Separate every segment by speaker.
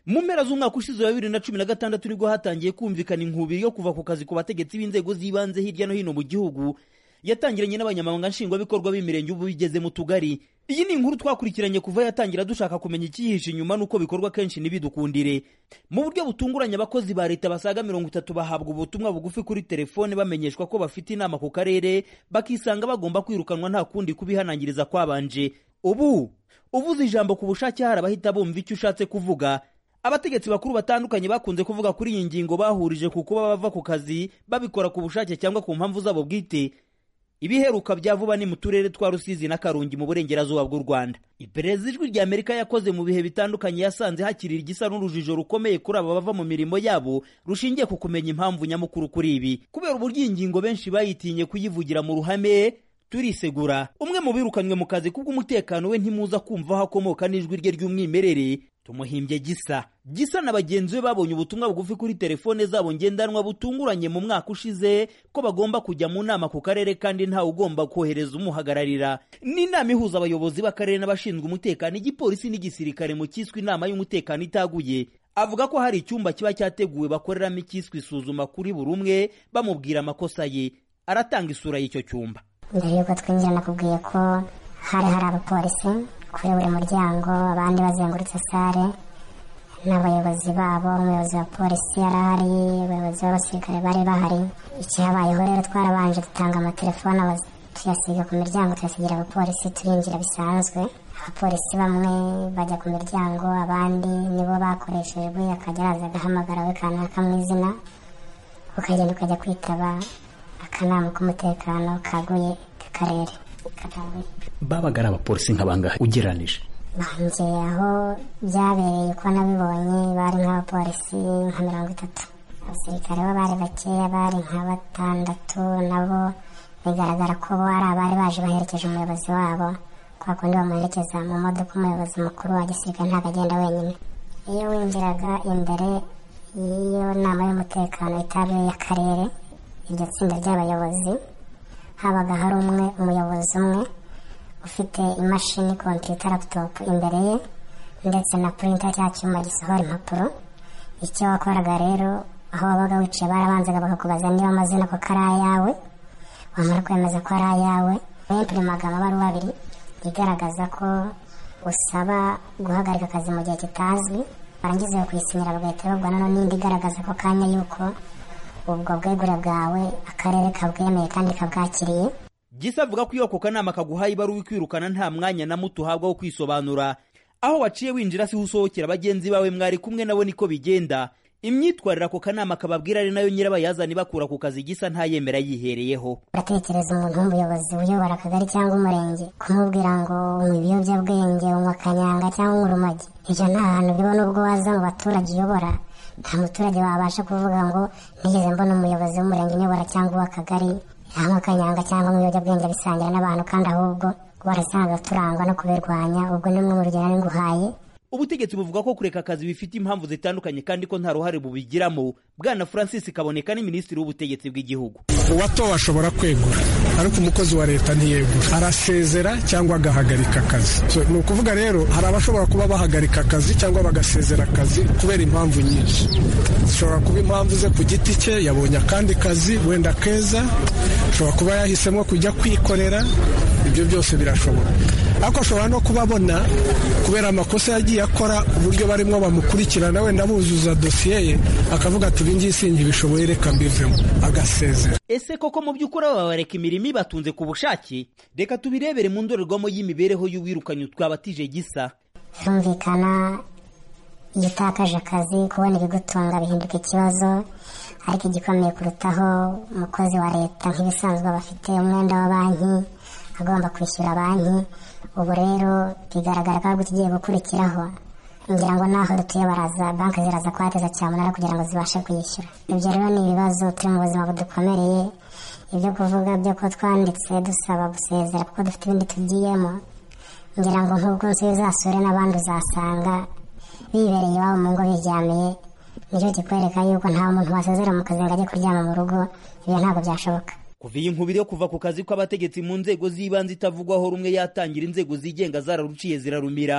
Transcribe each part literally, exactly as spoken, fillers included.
Speaker 1: Mu mpera z'umwaka ushize wa bibiri na cumi na gatandatu nibwo hatangiye kumvikana inkubiri yo kuva ku kazi ku bategetsi b'inzego z'ibanze hirya no hino mu gihugu, yatangiranye n'abanyamabanga nshingwabikorwa b'imirenge ubu bigeze mu tugari. Iyi ni inkuru twakurikiranye kuva yatangira dushaka kumenya ikihishe inyuma nuko bikorwa kenshi nibidukundire. Mu buryo butunguranye abakozi ba leta basaga mirongo itatu bahabwa ubutumwa bugufi kuri telefone bamenyeshwa ko bafite inama ku karere, bakisanga bagomba kwirukanwa nta kundi kubihanangiriza kwabanje. Ubu uvuze ijambo ku bushake hari abahita bumva icyo ushatse kuvuga. Abategetsi bakuru batandukanye bakunze kuvuga kuri iyi ngingo bahurije ku kuba bava ku kazi babikora ku bushake cyangwa ku mpamvu zabo bwite. Ibiheruka bya vuba ni mu turere twa Rusizi na Karongi mu burengerazuba bw'u Rwanda. Iperereza ijwi rya Amerika yakoze mu bihe bitandukanye yasanze hakiri igisa n'urujijo rukomeye kuri aba bava mu mirimo yabo rushingiye ku kumenya impamvu nyamukuru kuri ibi. Kubera uburyo ingingo benshi bayitinye kuyivugira mu ruhame, turisegura. Umwe mu birukanywe mu kazi kubw'umutekano we ntimuza kumva aho akomoka n'ijwi rye ry'umwimerere, tumuhimbye Gisa. Gisa na bagenzi be babonye ubutumwa bugufi kuri telefone zabo ngendanwa butunguranye mu mwaka ushize ko bagomba kujya mu nama ku karere kandi ntawe ugomba kohereza umuhagararira. Ni inama ihuza abayobozi b'akarere n'abashinzwe umutekano, igipolisi n'igisirikare mu cyiswe inama y'umutekano itaguye. Avuga ko hari icyumba kiba cyateguwe bakoreramo icyiswe isuzuma kuri buri umwe bamubwira amakosa ye. Aratanga isura y'icyo cyumba.
Speaker 2: Mbere yuko twinjira nakubwiye ko hari hari abapolisi kuri buri muryango, abandi bazengurutse sare n'abayobozi babo. Umuyobozi wa polisi yarahari, abayobozi b'abasirikare bari bahari. Ikihabayeho rero twarabanje dutanga amatelefone tuyasiga ku miryango, tuyasigira abapolisi, turinjira bisanzwe. Abapolisi bamwe bajya ku miryango, abandi nibo bakoreshejwe, akajya araza agahamagara we kanaka mu izina, ukagenda ukajya kwitaba akanama k'umutekano kaguye k'akarere kataguye.
Speaker 3: Babaga ari abapolisi nk'abangahe ugeranije?
Speaker 2: Banje aho byabereye uko nabibonye bari nk'abapolisi nka mirongo itatu. Abasirikare bo bari bakeya, bari nka batandatu, nabo bigaragara ko bo ari abari baje baherekeje umuyobozi wabo, kwa kundi bamuherekeza mu modoka. Umuyobozi mukuru wa gisirikare ntabwo agenda wenyine. Iyo winjiraga imbere y'iyo nama y'umutekano itabiye y'akarere, iryo tsinda ry'abayobozi, habaga hari umwe umuyobozi umwe ufite imashini computer laptop imbere ye ndetse na printer cya cyuma gisohora impapuro. Icyo wakoraga rero aho wabaga wicaye barabanzaga bakakubaza niba amazina ko kari ayawe, wamara kwemeza ko ari ayawe bimprimaga amabaruwa abiri igaragaza ko usaba guhagarika akazi mu gihe kitazwi, barangiza kuyisinyira bagahita babona no n'indi igaragaza ko kanya yuko ubwo bwegure bwawe akarere kabwemeye kandi kabwakiriye.
Speaker 1: Gisa avuga ko iyo ako kanama kaguhaye ibaruwa ikwirukana nta mwanya na muto uhabwa wo kwisobanura. Aho waciye winjira si usohokera bagenzi bawe mwari kumwe nabo niko bigenda. Imyitwarira ako kanama kababwira ari nayo nyirabayazani bakura ku kazi Gisa ntayemera yihereyeho.
Speaker 2: Uratekereza umuntu w'umuyobozi uyobora akagari cyangwa umurenge kumubwira ngo unywa ibiyobyabwenge, unywa kanyanga cyangwa urumogi? Ibyo nta hantu biba. Nubwo waza mu baturage uyobora, nta muturage wabasha kuvuga ngo nigeze mbona umuyobozi w'umurenge uyobora cyangwa uw'akagari cyangwa kanyanga cyangwa mu biyobyabwenge bisangira n'abantu, kandi ahubwo barasanga turangwa no kubirwanya. Ubwo ni mwe mu rugero nguhaye.
Speaker 1: Ubutegetsi buvuga ko kureka akazi bifite impamvu zitandukanye kandi ko nta ruhare bubigiramo. Bwana Francis Kaboneka ni minisitiri w'ubutegetsi bw'igihugu.
Speaker 4: Uwatowe ashobora kwegura, ariko umukozi wa leta ntiyegura, arasezera cyangwa agahagarika akazi. So, ni ukuvuga rero hari abashobora kuba bahagarika akazi cyangwa bagasezera akazi kubera impamvu nyinshi. Zishobora kuba impamvu ze ku giti cye, yabonye akandi kazi wenda keza, ashobora kuba yahisemo kujya kwikorera, ibyo byose birashoboka. Ariko ashobora no kubabona kubera amakosa yagiye akora, uburyo barimo bamukurikirana wenda buzuza dosiye ye, akavuga ati ibi ngibi sinkibishoboye reka mbivemo, agasezera.
Speaker 1: Ese koko mu by'ukuri babareka imirimo ibatunze ku bushake? Reka tubirebere mu ndorerwamo y'imibereho y'uwirukanye twabatije Gisa.
Speaker 2: Birumvikana iyo utakaje akazi kubona ibigutunga bihinduka ikibazo, ariko igikomeye kurutaho umukozi wa leta nk'ibisanzwe bafite umwenda wa banki agomba kwishyura banki. Ubu rero bigaragara ko ahubwo tugiye gukurikiraho, ngira ngo naho dutuye baraza banki ziraza kwateza cyamunara kugira ngo zibashe kuyishyura. Ibyo rero ni ibibazo turi mu buzima budukomereye. Ibyo kuvuga byo ko twanditse dusaba gusezera kuko dufite ibindi tugiyemo, ngira ngo nk'ubwo nsi uzasure n'abandi uzasanga bibereye iwabo mu ngo biryamiye. Nicyo kikwereka yuko nta muntu wasezera mu kazi ngo ajye kuryama mu rugo. Ibyo ntabwo byashoboka.
Speaker 1: Kuva iyi nkubiri yo kuva ku kazi kw'abategetsi mu nzego z'ibanze itavugwaho rumwe yatangira, inzego zigenga zararuciye zirarumira.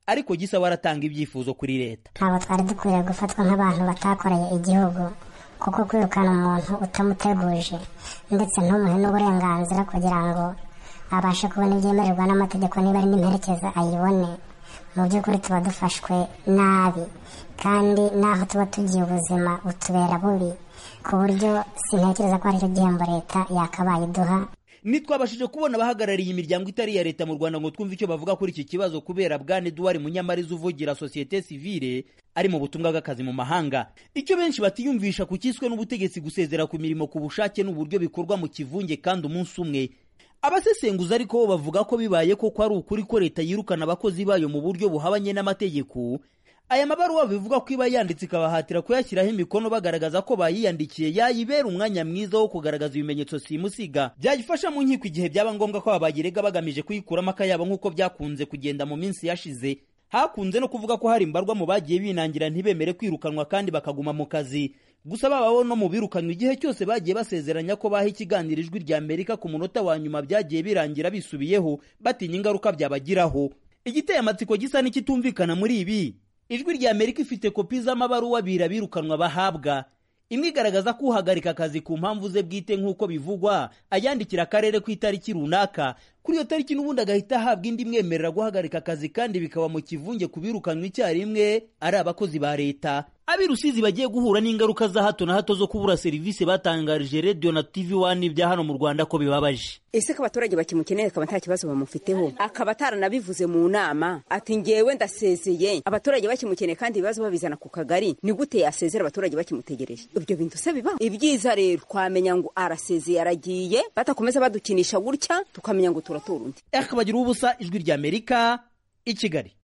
Speaker 1: ariko Gisa waratanga ibyifuzo kuri leta.
Speaker 2: Ntabwo twari dukwiriye gufatwa nk'abantu batakoreye igihugu, kuko kwirukana umuntu utamuteguje ndetse ntumuhe n'uburenganzira kugira ngo abashe kubona ibyemererwa n'amategeko niba ari n'imperekeza ayibone, mu by'ukuri tuba dufashwe nabi kandi naho tuba tugiye ubuzima utubera bubi, ku buryo sintekereza ko ari cyo gihembo leta yakabaye iduha.
Speaker 1: Nitwabashije kubona abahagarariye imiryango itari ya leta mu Rwanda ngo twumve icyo bavuga kuri iki kibazo, kubera Bwana Edouard Munyamariza uvugira societe civile ari mu butumwa bw'akazi mu mahanga. Icyo benshi batiyumvisha ku kiswe n'ubutegetsi gusezera ku mirimo ku bushake n'uburyo bikorwa mu kivunge kandi umunsi umwe. Abasesenguza ariko bo bavuga ko bibaye koko ari ukuri ko leta yirukana abakozi bayo mu buryo buhabanye n'amategeko. Aya mabaruwa bivuga ko iba yanditse ikabahatira kuyashyiraho imikono bagaragaza ko bayiyandikiye yayibera umwanya mwiza wo kugaragaza ibimenyetso simusiga byagifasha mu nkiko igihe byaba ngombwa ko abagirega bagamije kuyikuramo akayabo nk'uko byakunze kugenda mu minsi yashize. Hakunze no kuvuga ko hari imbarwa mu bagiye binangira ntibemere kwirukanwa kandi bakaguma mu kazi. Gusa babaho no mu birukanwa igihe cyose bagiye basezeranya ko baha ikiganiro Ijwi rya Amerika ku munota wa nyuma byagiye birangira bisubiyeho batinya ingaruka byabagiraho. Igiteye amatsiko gisa n'ikitumvikana muri ibi, Ijwi rya Amerika ifite kopi z'amabaruwa abiri birukanwa bahabwa. Imwe igaragaza ko uhagarika akazi ku mpamvu ze bwite nk'uko bivugwa ayandikira akarere ku itariki runaka, kuri iyo tariki n'ubundi agahita ahabwa indi mwemerera guhagarika akazi kandi bikaba mu kivunge kubirukanwa icyarimwe ari abakozi ba leta. Abi Rusizi bagiye guhura n'ingaruka za hato na hato zo kubura serivisi batangarije Radio na T V one bya hano mu Rwanda ko bibabaje.
Speaker 5: Ese ko abaturage bakimukeneye akaba nta kibazo bamufiteho, akaba ataranabivuze mu nama ati ngewe ndasezeye, abaturage bakimukeneye kandi ibibazo babizana ku kagari, ni gute yasezera abaturage bakimutegereje? Ibyo bintu se biba ibyiza rero twamenya ngo arasezeye aragiye, batakomeza badukinisha gutya tukamenya ngo turatura undi.
Speaker 1: Akabagira ubusa Ijwi rya Amerika i Kigali.